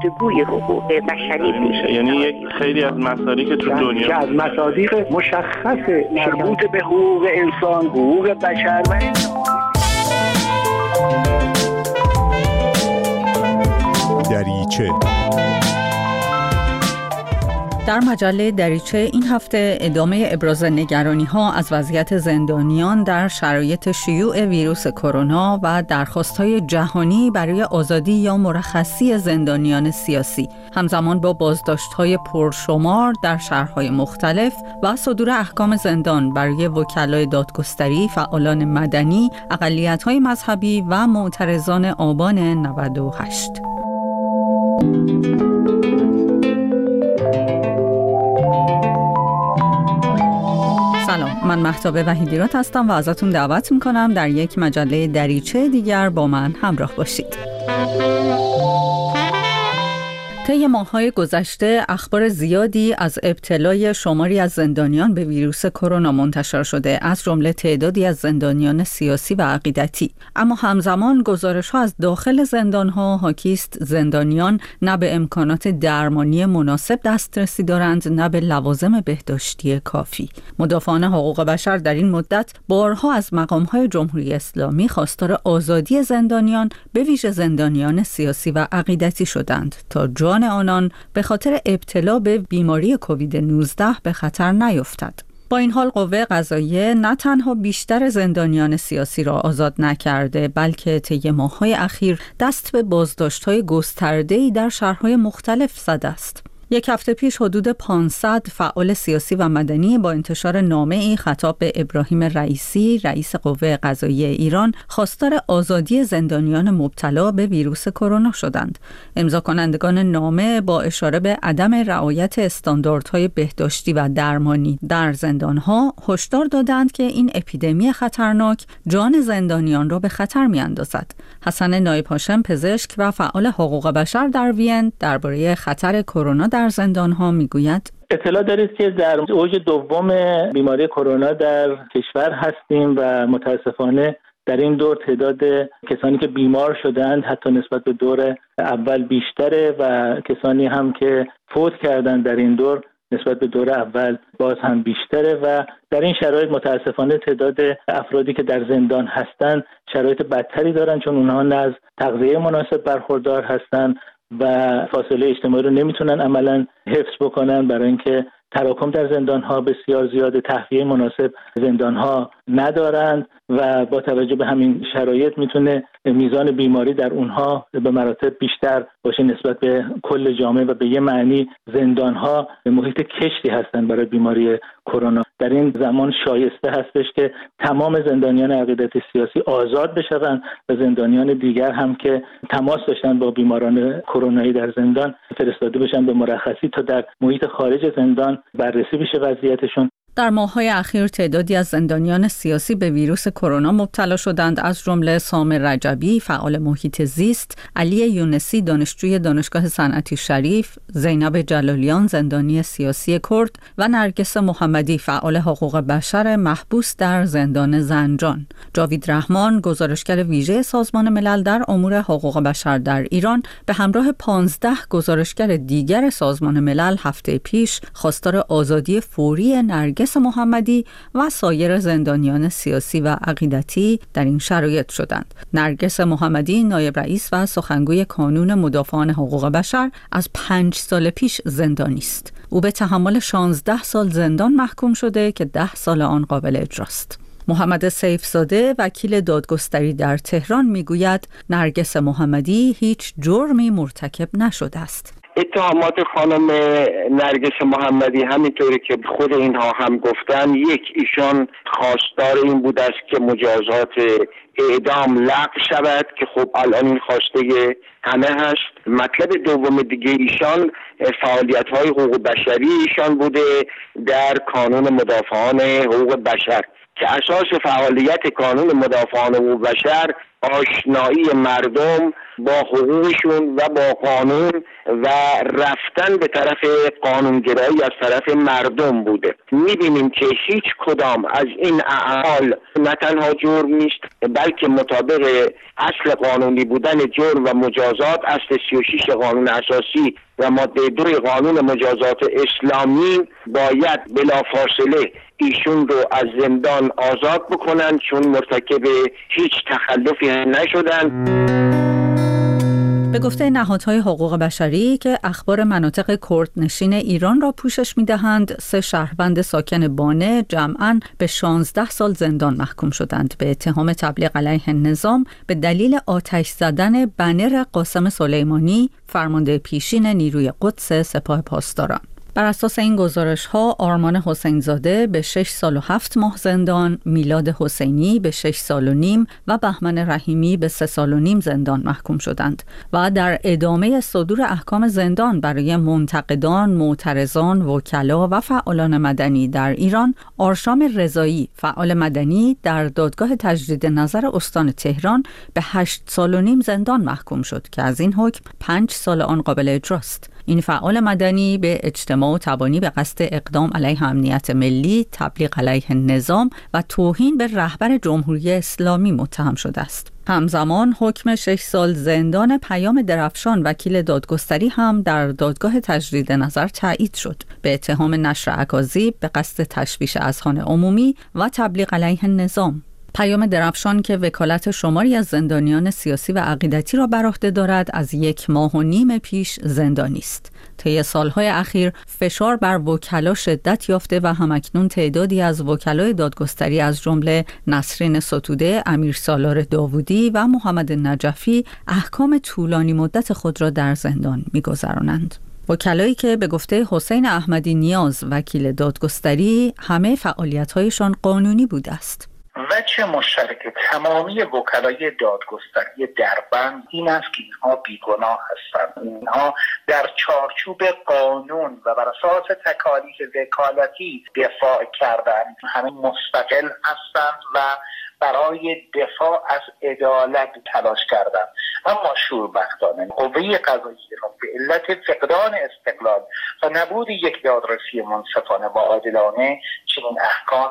گفتگوی حقوق بشری میشه. یعنی یک خیلی از مصادیق تو دنیا از مصادیق مشخص مربوط به حقوق انسان، حقوق بشر و دریچه. در مجله دریچه این هفته ادامه ابراز نگرانی‌ها از وضعیت زندانیان در شرایط شیوع ویروس کرونا و درخواست‌های جهانی برای آزادی یا مرخصی زندانیان سیاسی، همزمان با بازداشت‌های پرشمار در شهرهای مختلف و صدور احکام زندان برای وکلای دادگستری، فعالان مدنی، اقلیت‌های مذهبی و معترضان آبان 98. سلام، من مهتاب وحیدیراد هستم و ازتون دعوت میکنم در یک مجله دریچه دیگر با من همراه باشید. طی ماه‌های گذشته اخبار زیادی از ابتلای شماری از زندانیان به ویروس کرونا منتشر شده، از جمله تعدادی از زندانیان سیاسی و عقیدتی. اما همزمان گزارش‌ها از داخل زندان‌ها حاکی است زندانیان نه به امکانات درمانی مناسب دسترسی دارند، نه به لوازم بهداشتی کافی. مدافعان حقوق بشر در این مدت بارها از مقام‌های جمهوری اسلامی خواستار آزادی زندانیان، به ویژه زندانیان سیاسی و عقیدتی شدند تا جان آنان به خاطر ابتلا به بیماری کووید 19 به خطر نیفتد. با این حال قوه قضاییه نه تنها بیشتر زندانیان سیاسی را آزاد نکرده، بلکه طی ماه‌های اخیر دست به بازداشت‌های گسترده‌ای در شهرهای مختلف زده است. یک هفته پیش حدود 500 فعال سیاسی و مدنی با انتشار نامه‌ای خطاب به ابراهیم رئیسی، رئیس قوه قضاییه ایران، خواستار آزادی زندانیان مبتلا به ویروس کرونا شدند. امضا کنندگان نامه با اشاره به عدم رعایت استانداردهای بهداشتی و درمانی در زندان‌ها هشدار دادند که این اپیدمی خطرناک جان زندانیان را به خطر می‌اندازد. حسن نایب هاشم، پزشک و فعال حقوق بشر در وین، درباره خطر کرونا در زندان‌ها میگوید: اطلاع دارید که در اوج دوم بیماری کرونا در کشور هستیم و متاسفانه در این دور تعداد کسانی که بیمار شدند حتی نسبت به دور اول بیشتره و کسانی هم که فوت کردند در این دور نسبت به دور اول باز هم بیشتره و در این شرایط متاسفانه تعداد افرادی که در زندان هستند شرایط بدتری دارن، چون اونها نه از تغذیه مناسب برخوردار هستند و فاصله اجتماعی رو نمیتونن عملاً حفظ بکنن، برای اینکه تراکم در زندان‌ها بسیار زیاده، تهویه مناسب زندان‌ها ندارند و با توجه به همین شرایط میتونه میزان بیماری در اونها به مراتب بیشتر باشه نسبت به کل جامعه و به یه معنی زندان‌ها محیط کشتی هستند برای بیماری کرونا. در این زمان شایسته هستش که تمام زندانیان عقیدتی سیاسی آزاد بشوند و زندانیان دیگر هم که تماس داشتن با بیماران کرونایی در زندان فرستاده بشن به مرخصی تا در محیط خارج زندان بررسی بشه وضعیتشون. در ماه‌های اخیر تعدادی از زندانیان سیاسی به ویروس کرونا مبتلا شدند، از جمله سامر رجبی، فعال محیط زیست، علی یونسی، دانشجوی دانشگاه صنعتی شریف، زینب جلالیان، زندانی سیاسی کرد و نرگس محمدی، فعال حقوق بشر محبوس در زندان زنجان. جاوید رحمان، گزارشگر ویژه سازمان ملل در امور حقوق بشر در ایران، به همراه 15 گزارشگر دیگر سازمان ملل هفته پیش خواستار آزادی فوری نرگس محمدی و سایر زندانیان سیاسی و عقیدتی در این شرایط شدند. نرگس محمدی نایب رئیس و سخنگوی کانون مدافعان حقوق بشر از 5 سال پیش زندانی است. او به تحمل 16 سال زندان محکوم شده که 10 سال آن قابل اجراست. محمد سیفزاده، وکیل دادگستری در تهران، میگوید نرگس محمدی هیچ جرمی مرتکب نشده است. اتهامات خانم نرگس محمدی همینطوری که خود اینها هم گفتن، یک، ایشان خواستار این بود است که مجازات اعدام لغو شود که خب الان این خواسته همه هست. مطلب دوم دیگه ایشان فعالیت‌های حقوق بشری ایشان بوده در کانون مدافعان حقوق بشر که اساس فعالیت قانون مدافعان حقوق بشر آشنایی مردم با حقوقشون و با قانون و رفتن به طرف قانونگرایی از طرف مردم بوده. می‌بینیم که هیچ کدام از این اعمال نه تنها جرم نیست، بلکه مطابق اصل قانونی بودن جرم و مجازات، اصل 36 قانون اساسی و ماده 2 قانون مجازات اسلامی، باید بلافاصله ایشون رو از زندان آزاد بکنن، چون مرتکب هیچ تخلفی نشدن. به گفته نهادهای حقوق بشری که اخبار مناطق کردنشین ایران را پوشش می‌دهند، 3 شهروند ساکن بانه جمعاً به 16 سال زندان محکوم شدند به اتهام تبلیغ علیه النظام به دلیل آتش زدن بنر قاسم سلیمانی، فرمانده پیشین نیروی قدس سپاه پاسداران. بر اساس این گزارش‌ها آرمان حسین زاده به 6 سال و 7 ماه زندان، میلاد حسینی به 6 سال و نیم و بهمن رحیمی به 3 سال و نیم زندان محکوم شدند و در ادامه صدور احکام زندان برای منتقدان، معترضان، وکلا و فعالان مدنی در ایران، آرشام رضایی، فعال مدنی، در دادگاه تجدید نظر استان تهران به 8 سال و نیم زندان محکوم شد که از این حکم 5 سال آن قابل اجراست. این فعال مدنی به اجتماع و تبانی به قصد اقدام علیه امنیت ملی، تبلیغ علیه النظام و توهین به رهبر جمهوری اسلامی متهم شده است. همزمان حکم 6 سال زندان پیام درفشان وکیل دادگستری هم در دادگاه تجدید نظر تایید شد به اتهام نشر اکاذیب به قصد تشویش اذهان عمومی و تبلیغ علیه النظام. پیام درفشان که وکالت شماری از زندانیان سیاسی و عقیدتی را بر عهده دارد، از 1 ماه و نیم پیش زندانی است. طی سالهای اخیر فشار بر وکلا شدت یافته و همکنون تعدادی از وکلای دادگستری از جمله نسرین ستوده، امیر سالار داوودی و محمد نجفی احکام طولانی مدت خود را در زندان می‌گذرانند. وکلایی که به گفته حسین احمدی نیاز وکیل دادگستری همه فعالیت‌هایشان قانونی بوده است. وجه مشترک تمامی وکلای دادگستری دربند این است که اینها بیگناه هستند. اینها در چارچوب قانون و بر اساس تکالیف وکالتی دفاع کردند. همه مستقل هستند و برای دفاع از عدالت تلاش کردند. اما شوربختانه قوه قضاییه را به علت فقدان استقلال و نبود یک دادرسی منصفانه و عادلانه چنین احکام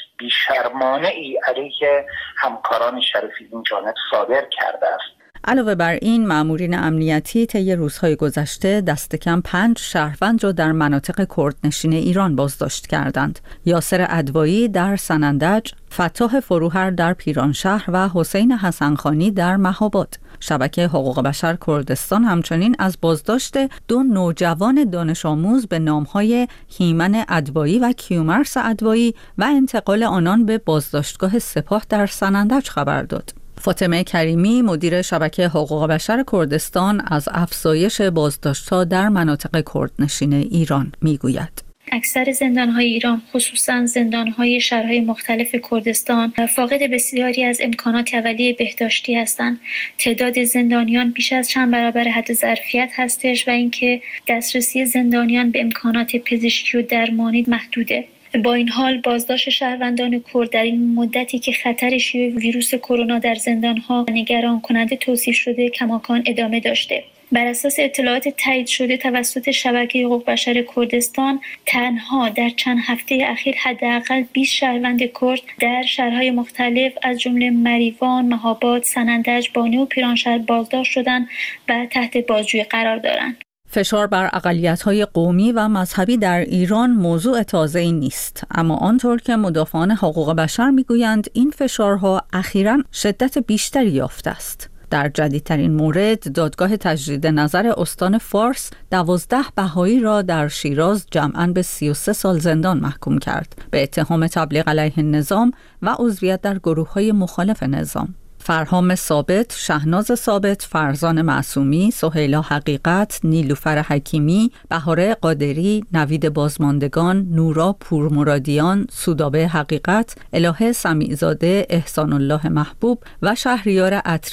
بیشرمانه ای علیه همکاران شریفی این جانب صادر کرده است. علاوه بر این، مامورین امنیتی طی روزهای گذشته دست کم 5 شهروند را در مناطق کردنشین ایران بازداشت کردند. یاسر ادوایی در سنندج، فتاح فروهر در پیرانشهر و حسین حسنخانی در مهاباد. شبکه حقوق بشر کردستان همچنین از بازداشت 2 نوجوان دانش آموز به نامهای هیمن ادوایی و کیومرث ادوایی و انتقال آنان به بازداشتگاه سپاه در سنندج خبر داد. فاطمه کریمی مدیر شبکه حقوق بشر کردستان از افزایش بازداشت‌ها در مناطق کردنشین ایران میگوید. اکثر زندان‌های ایران، خصوصاً زندان‌های شهرهای مختلف کردستان، فاقد بسیاری از امکانات اولیه بهداشتی هستند. تعداد زندانیان بیش از چند برابر حد ظرفیت هستش و اینکه دسترسی زندانیان به امکانات پزشکی و درمانی محدوده. با این حال بازداشت شهروندان کرد در این مدتی که خطر شیوع ویروس کرونا در زندان‌ها نگران کننده توصیف شده کماکان ادامه داشته. بر اساس اطلاعات تایید شده توسط شبکه حقوق بشر کردستان، تنها در چند هفته اخیر حداقل 20 شهروند کرد در شهرهای مختلف از جمله مریوان، مهاباد، سنندج، بانی و پیرانشهر بازداشت شدند و تحت بازجویی قرار دارند. فشار بر اقلیت‌های قومی و مذهبی در ایران موضوع تازه‌ای نیست، اما آنطور که مدافعان حقوق بشر می‌گویند این فشارها اخیراً شدت بیشتری یافته است. در جدیدترین مورد، دادگاه تجدید نظر استان فارس 12 بهایی را در شیراز جمعاً به 33 سال زندان محکوم کرد به اتهام تبلیغ علیه النظام و عضویت در گروه‌های مخالف نظام. فرهام ثابت، شهناز ثابت، فرزان معصومی، سهیلا حقیقت، نیلوفر حکیمی، بهاره قادری، نوید بازماندگان، نورا پورمرادیان، سودابه حقیقت، الهه سمیعزاده، احسان الله محبوب و شهریار عطریان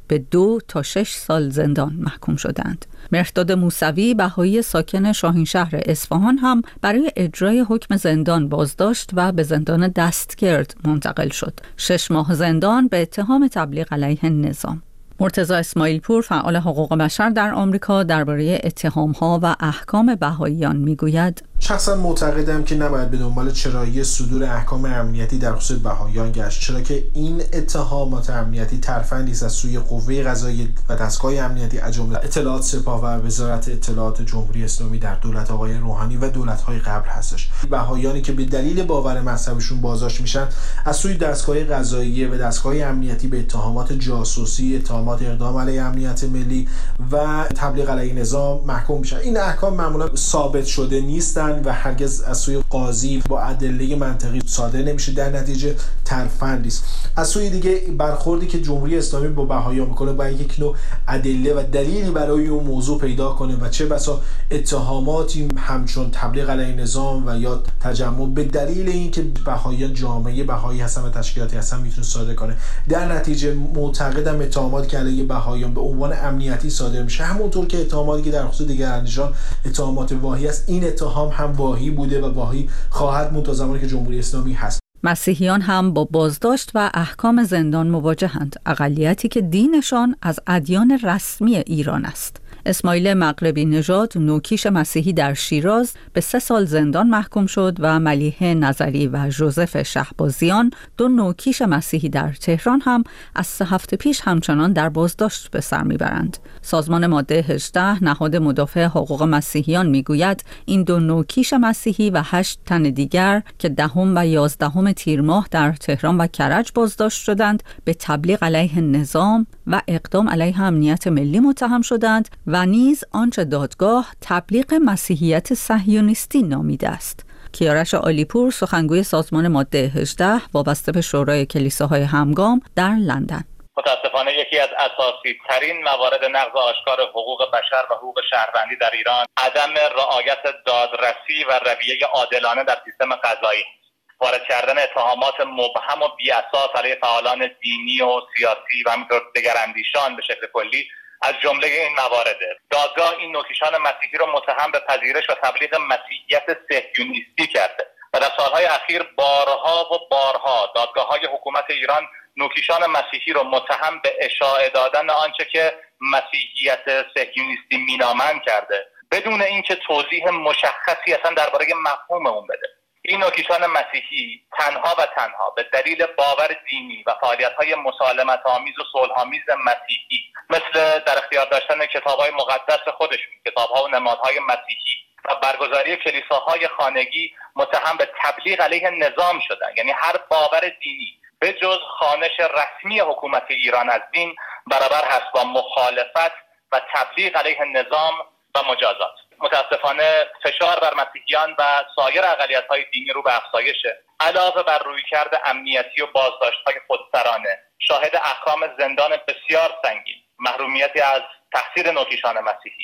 به 2 تا 6 سال زندان محکوم شدند. مهرداد موسوی بهایی ساکن شاهینشهر اصفهان هم برای اجرای حکم زندان بازداشت و به زندان دستگرد منتقل شد. 6 ماه زندان به اتهام تبلیغ علیه نظام. مرتضی اسماعیل پور فعال حقوق بشر در آمریکا درباره اتهام‌ها و احکام بهاییان میگوید: شخصا معتقدم که نباید به دنبال چرایی صدور احکام امنیتی در خصوص بهاییان گشت، چرا که این اتهامات امنیتی ترفندی است از سوی قوه قضاییه و دستگاه امنیتی از جمله اطلاعات سپاه و وزارت اطلاعات جمهوری اسلامی در دولت آقای روحانی و دولت‌های قبل هستش. بهاییانی که به دلیل باور مذهبشون بازداشت میشن از سوی دستگاه قضاییه و دستگاه امنیتی به اتهامات جاسوسی، اتهامات اقدام علیه امنیت ملی و تبلیغ علیه نظام محکوم میشن. این احکام معمولا ثابت شده نیستن و هرگز از سوی قاضی با ادله منطقی صادر نمیشه، در نتیجه ترفندی است. از سوی دیگه برخوردی که جمهوری اسلامی با بهاییان میکنه باید یک نوع ادله و دلیلی برای اون موضوع پیدا کنه و چه بسا اتهاماتی همچون تبلیغ علیه نظام و یا تجمع به دلیل اینکه بهاییان جامعه بهایی هستن و تشکیلاتی هستن میتونه صادر کنه. در نتیجه معتقدم اتهاماتی که علیه بهاییان به عنوان امنیتی صادر میشه، همونطور که اتهاماتی که در خصوص دیگر اندیشان اتهامات واهی است، این اتهام هم واهی بوده و واهی خواهد موند تا زمانی که جمهوری اسلامی هست. مسیحیان هم با بازداشت و احکام زندان مواجهند، اقلیتی که دینشان از ادیان رسمی ایران است. اسماعیل مغربی نژاد، نوکیش مسیحی در شیراز، به 3 سال زندان محکوم شد و ملیحه نظری و ژوزف شهبازیان، 2 نوکیش مسیحی در تهران هم از 3 هفته پیش همچنان در بازداشت به سر میبرند. سازمان ماده 18 نهاد مدافع حقوق مسیحیان میگوید این 2 نوکیش مسیحی و 8 تن دیگر که 10 و 11 تیر ماه در تهران و کرج بازداشت شدند به تبلیغ علیه نظام و اقدام علیه امنیت ملی متهم شدند و نیز آنچه دادگاه تبلیغ مسیحیت صهیونیستی نامیده است. کیارش عالیپور، سخنگوی سازمان ماده 18 وابسته به شورای کلیساهای همگام در لندن: متاسفانه یکی از اساسی ترین موارد نقض آشکار حقوق بشر و حقوق شهروندی در ایران عدم رعایت دادرسی و رویه عادلانه در سیستم قضایی، وارد کردن اتهامات مبهم و بی‌اساس علیه فعالان دینی و سیاسی و همینطور دگراندیشان به شکل کلی از جمله این موارده. دادگاه این نوکیشان مسیحی را متهم به پذیرش و تبلیغ مسیحیت صهیونیستی کرده و در سالهای اخیر بارها دادگاه‌های حکومت ایران نوکیشان مسیحی را متهم به اشاعه دادن آنچه که مسیحیت صهیونیستی مینامند کرده بدون اینکه توضیح مشخصی اصلا درباره مفهوم اون بده. این نوکیشان مسیحی تنها به دلیل باور دینی و فعالیت‌های مسالمت‌آمیز و صلح‌آمیز مسیحی مثل در اختیار داشتن کتاب‌های مقدس خودشون، کتاب‌ها و نمادهای مسیحی و برگزاری کلیساهای خانگی متهم به تبلیغ علیه نظام شدن. یعنی هر باور دینی به جز خوانش رسمی حکومت ایران از دین برابر هست با مخالفت و تبلیغ علیه نظام و مجازات. متاسفانه فشار بر مسیحیان و سایر اقلیت‌های دینی رو به افزایشه. علاوه بر رویکرد امنیتی و بازداشت‌های خودسرانه، شاهد احکام زندان بسیار سنگین، محرومیتی از تحصیل نوکیشان مسیحی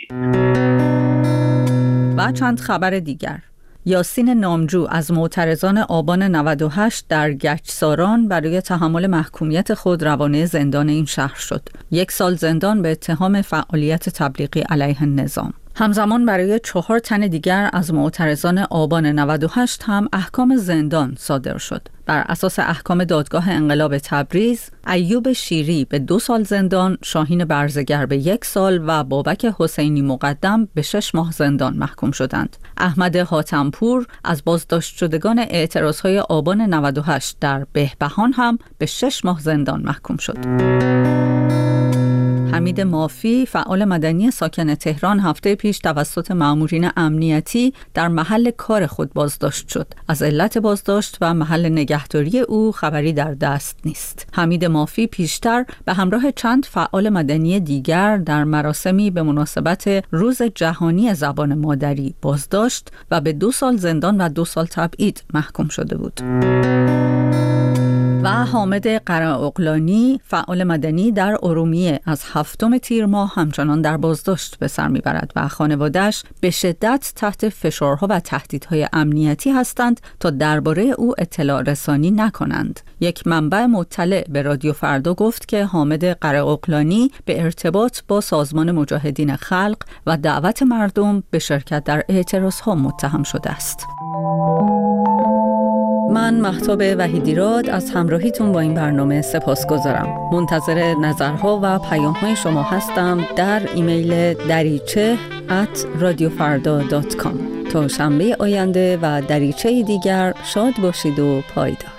و چند خبر دیگر. یاسین نامجو از معترضان آبان 98 در گچساران برای تحمل محکومیت خود روانه زندان این شهر شد. 1 سال زندان به اتهام فعالیت تبلیغی علیه نظام. همزمان برای 4 تن دیگر از معترضان آبان 98 هم احکام زندان صادر شد. بر اساس احکام دادگاه انقلاب تبریز، ایوب شیری به 2 سال زندان، شاهین برزگر به 1 سال و بابک حسینی مقدم به 6 ماه زندان محکوم شدند. احمد حاتمپور از بازداشت شدگان اعتراضهای آبان 98 در بهبهان هم به 6 ماه زندان محکوم شد. حمید مافی، فعال مدنی ساکن تهران، هفته پیش توسط مامورین امنیتی در محل کار خود بازداشت شد. از علت بازداشت و محل نگهداری او خبری در دست نیست. حمید مافی پیشتر به همراه چند فعال مدنی دیگر در مراسمی به مناسبت روز جهانی زبان مادری بازداشت و به 2 سال زندان و 2 سال تبعید محکوم شده بود. و حامد قره‌اغلانی فعال مدنی در ارومیه از 7 تیر ماه همچنان در بازداشت به سر میبرد و خانواده‌اش به شدت تحت فشارها و تهدیدهای امنیتی هستند تا درباره او اطلاع رسانی نکنند. یک منبع مطلع به رادیو فردا گفت که حامد قره‌اغلانی به ارتباط با سازمان مجاهدین خلق و دعوت مردم به شرکت در اعتراضها متهم شده است. من مهتاب وحیدیراد از همراهیتون با این برنامه سپاسگزارم. منتظر نظرها و پیام‌های شما هستم در ایمیل dariche@radiofarda.com. تا شنبه آینده و دریچه دیگر شاد باشید و پایدار.